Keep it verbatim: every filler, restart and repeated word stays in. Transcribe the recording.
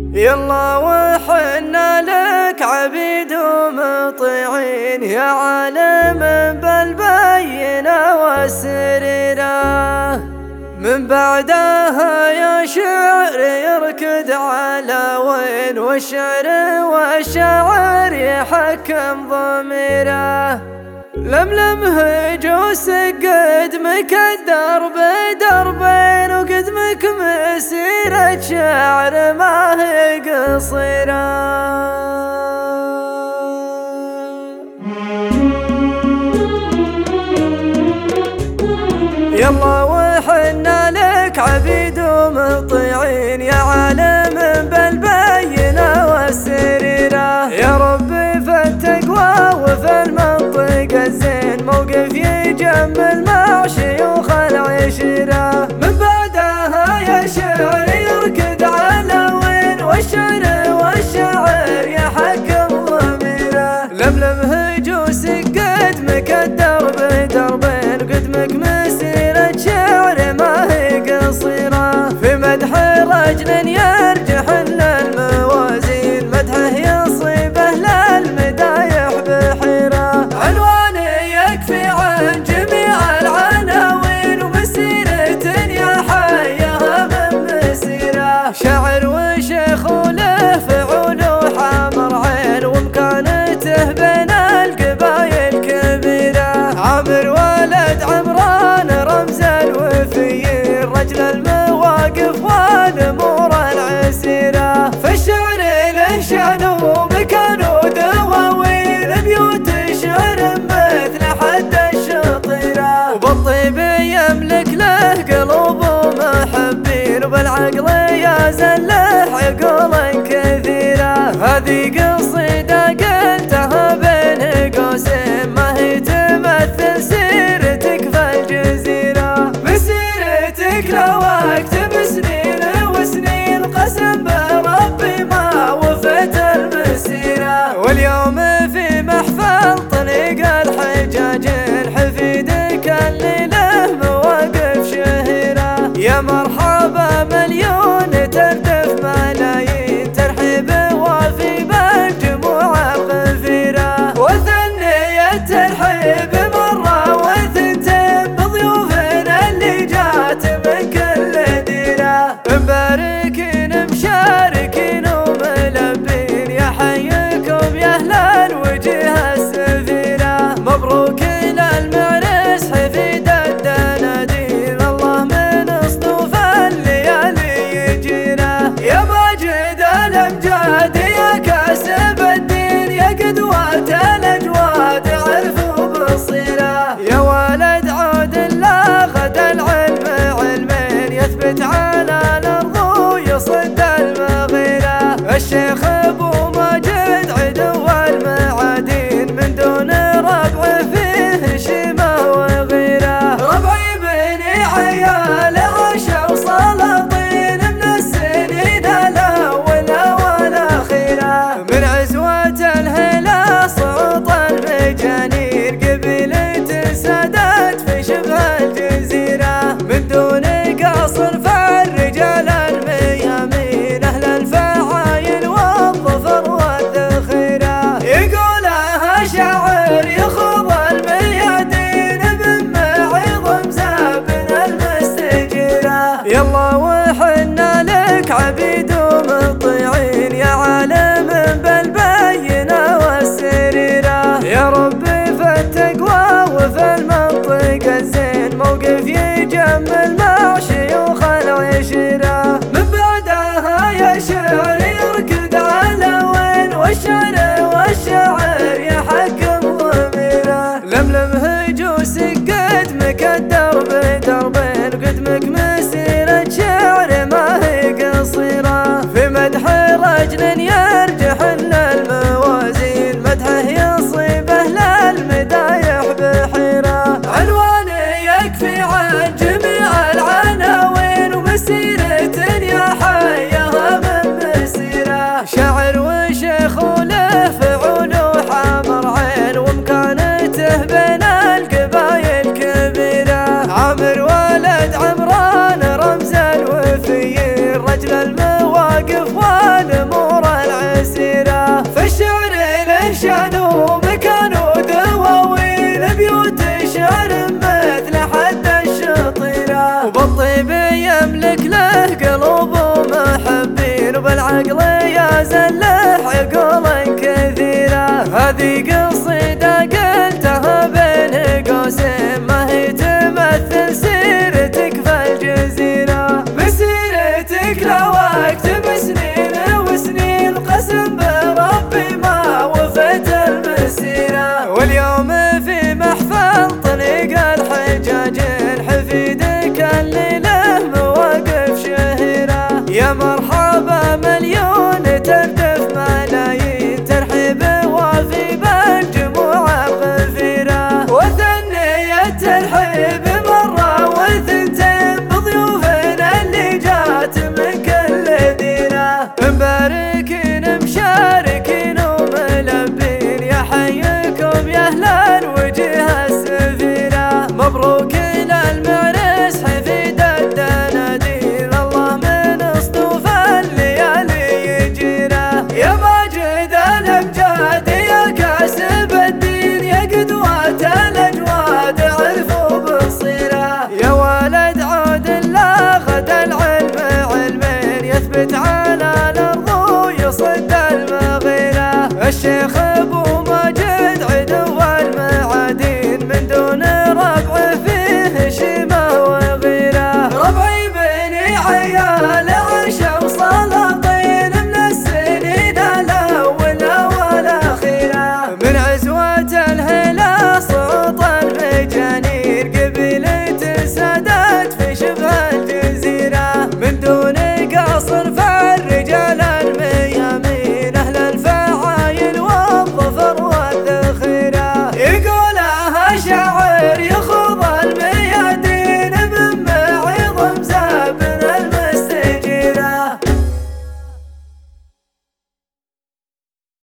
يلا وحنا لك عبيد ومطيعين يا عالم بالبينة والسريرة. من بعدها يا شعر يركد على وين، والشعر والشاعر يحكم ضميره. لملم هجوس قدمك الدرب دربين، وقدمك مسيرة شعر ما هي قصيرة. يلا وحنا لك عبيد ومطيعين يا عالم بالبينة والسريرة. يا ربي في التقوى وفي المنطق الزين، موقف يجمل مع شيوخ العشيرة. من بعدها يا شعر يركد على وين، والشعر والشاعر يحكم ضميره. لملم هجوس قدمك الدرب دربين، قدمك مسيرة شعر ما هي قصيرة. في مدح رجل يرجح للموازين، مدحه يصيبه للمدايح بحيرة. عنوانه يكفي عن جميع العناوين، ومسيرة يا حيها من مسيرة. شاعر وشيخ وله فعول وحمر عين، ومكانته بين القبايل كبيرة. عامر ولد عمران رمز الوفيين، رجل المواقف والامور العسيرة. فالشعر له شأن ومكان ودواوين، بيوت شعر مثل حد الشطيرة. وبالطيب يملك له قلوب محبين، وبالعقل يازن له عقول كثيرة. هذه قصيدة قلتها بين قوسين، ما هي تمثل سيرتك في الجزيرة. مسيرتك لو اكتب سنين وسنين، قسم بربي ما وفت المسيرة. واليوم في محفل طريق الحجاج، حفيدك اللي له مواقف شهيرة. يا مرحبا مليون تردف ملايين، ترحيب وافي بالجموع الغفيرة. وثني الترحيب مرة وثنتين بضيوفنا اللي جات من كل ديرة. مباركين مشاركين وملبين، يا حيكم يا اهل الوجه السفيرة. مبروك للمعرس حفيد الدنادير، الله من اصطوف الليالي يجيره. يا ماجد الامجاد يا كاسب الدين، يا قدوة الاجواد عرف وبصيره. يا ولد عود لا غدا العلم علمين، يثبت على الارض ويصد المغيره. الشيخ ابو ماجد عدو المعادين، من دون ربع فيه شيمه وغيره. ربعي بني عيال عشا وسلاطين، من السنين الاولى والاخيره. من عزوة الهلا صوت المجانين، قبيلة سادات في شبه الجزيرة. من دون قصر فالرجال الميامين، اهل الفعايل والظفر والذخيرة. يقولها شاعر يخوض الميادين، بمعظم زابن المستجيرة. يلا وحنا لك عبيد ومطيعين يا عالم بالبينة والسريرة. يا ربي في التقوى وفي المنطق الزين، موقف يجمل مع شيوخ العشيرة. من بعدها يا شعر يركد على وين، والشعر والشاعر يحكم ضميره. لملم هجوس قدمك الدرب دربين، قدمك مسيرة شعر ما هي قصيرة. في مدح رجل يرجح للموازين، مدحه يصيبه للمدايح بحيرة. عنوانه يكفي عن وفي قصيدة قلتها بين قوسين ما هي تمثل سيرتك في الجزيرة. مسيرتك لو اكتب سنين وسنين قسم بربي ما وفيت المسيرة. واليوم في محفل طريق الحجاج حفيدك اللي له مواقف شهيرة. يا مرحبا مليون تردف ملايين ترحيب وافي بالجموع الغفيرة. وثنية ترحيب مرة وثنتين بضيوفنا اللي جات من كل ديرة. مباركين مشاركين وملبين يا حيكم يا اهل الوجه السفيرة. مبروك للمعرس حفيد الدنادير الله من اصطوف الليالي يجيره. يا ماجد الامجاد يا كاسب الدين يا قدوة الاجواد عرفوا بالصيرة. يا ولد عود لا غدا العلم علمين يثبت على الارض ويصد المغيرة. الشيخ